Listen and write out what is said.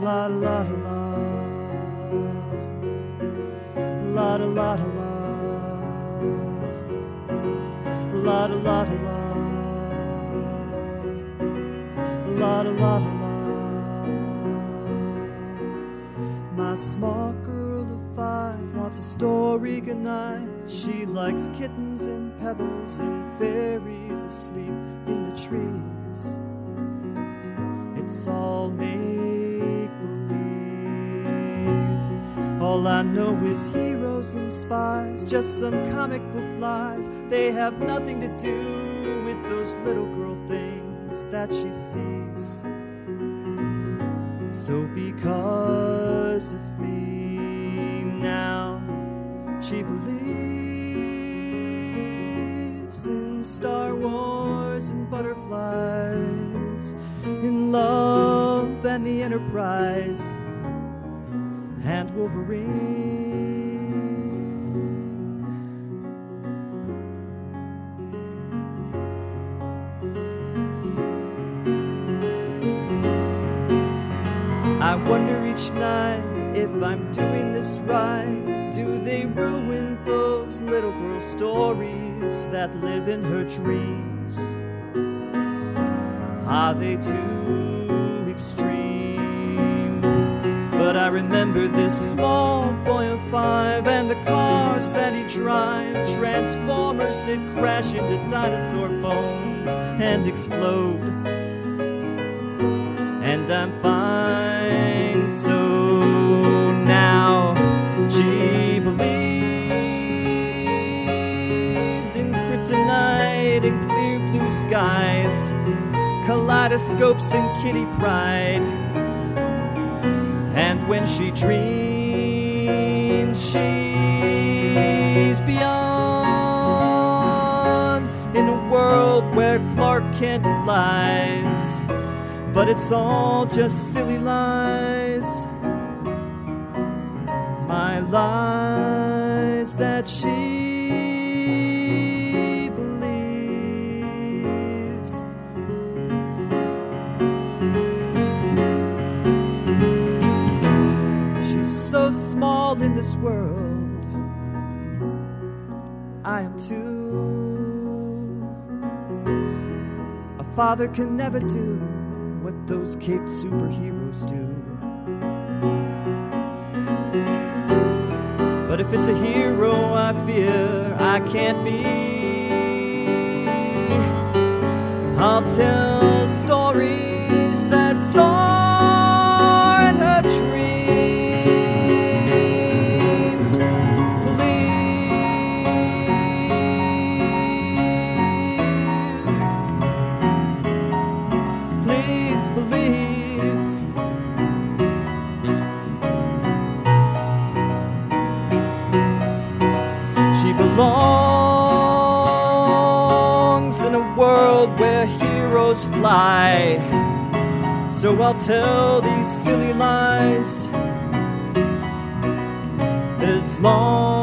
La la la la la la la la la la la la. My smart girl of 5 wants a story goodnight. She likes kittens and pebbles and fairies asleep in the trees. It's all make believe. All I know is heroes and spies, just some comic book lies. They have nothing to do with those little girl things that she sees. So because of me now, she believes in Star Wars and butterflies, in love and the Enterprise, and Wolverine. I wonder each night if I'm doing this right. Do they ruin those little girl stories that live in her dreams? Are they too extreme? But I remember this small boy of 5 and the cars that he drives, Transformers that crash into dinosaur bones and explode. And I'm fine, so now she believes in kryptonite and clear blue skies, kaleidoscopes and kitty pride. And when she dreams, she's beyond, in a world where Clark Kent flies. But it's all just silly lies, my lies that she believes. She's so small in this world, I am too. A father can never do what those caped superheroes do. But if it's a hero I fear I can't be, I'll tell stories that soar in her dreams. Believe. She belongs in a world where heroes fly. So I'll tell these silly lies as long